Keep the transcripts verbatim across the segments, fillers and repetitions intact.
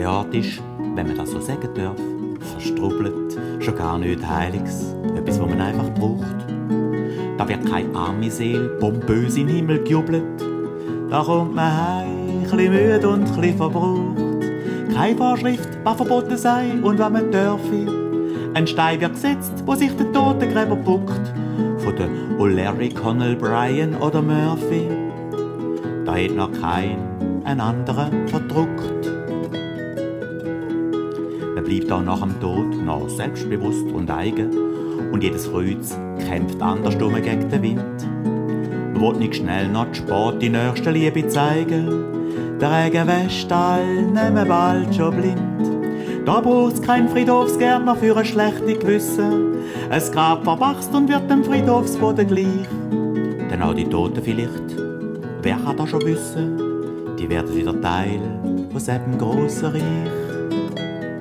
Der Ort ist, wenn man das so sagen darf, verstrubbelt, schon gar nichts Heiliges, etwas, was man einfach braucht. Da wird keine arme Seele pompös in den Himmel gejubelt. Da kommt man heim, chli müde und chli verbraucht. Keine Vorschrift, was verboten sei und was man dürfe. Ein Stein wird gesetzt, wo sich der Totengräber buckt. Von der O'Leary, Connell, Bryan oder Murphy. Da hat noch kein ein anderer verdruckt. Man bleibt auch nach dem Tod noch selbstbewusst und eigen. Und jedes Kreuz kämpft anders gegen den Wind. Man will nicht schnell noch die Sport die nächste Liebe zeigen. Der Regen wäscht all, nehmen bald schon blind. Da braucht's kein Friedhofsgärtner für ein schlechtes Gewissen. Ein Grab verwachst und wird dem Friedhofsboden gleich. Denn auch die Toten vielleicht, wer kann das schon wissen? Die werden wieder Teil von diesem grossen Reich.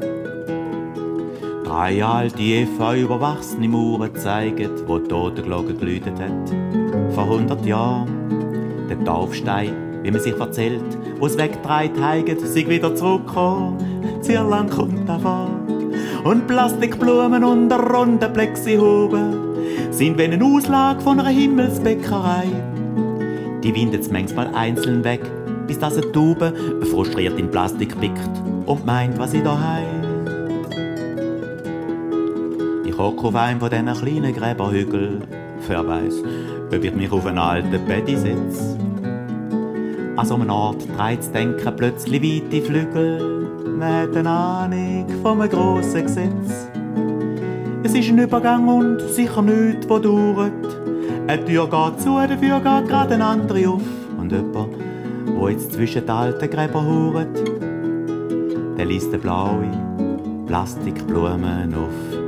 Drei alte Eva überwachsene Mauern zeigen, wo die Totenglocke geläutet hat. Vor hundert Jahren, der Taufstein, wie man sich erzählt, wo es weggetragen hat, sei wieder zurückgekommen. Zierlang kommt davon. Und Plastikblumen und eine runde Plexihuben sind wie eine Auslage von einer Himmelsbäckerei. Die windet's manchmal einzeln weg, bis das eine Taube frustriert in Plastik pickt und meint, was sie da heim. Ich hocke auf einem von diesen kleinen Gräberhügeln. Wer weiss, ob ich mich auf einen alten Betty setze. An so einem Ort dreht das Denken plötzlich weite Flügel. Man hat eine Ahnung von einem grossen Gesetz. Es ist ein Übergang und sicher nichts, der dauert. Eine Tür geht zu, dafür geht gerade eine andere auf. Und jemand, der jetzt zwischen den alten Gräbern hauert, der liest eine blaue Plastikblumen auf.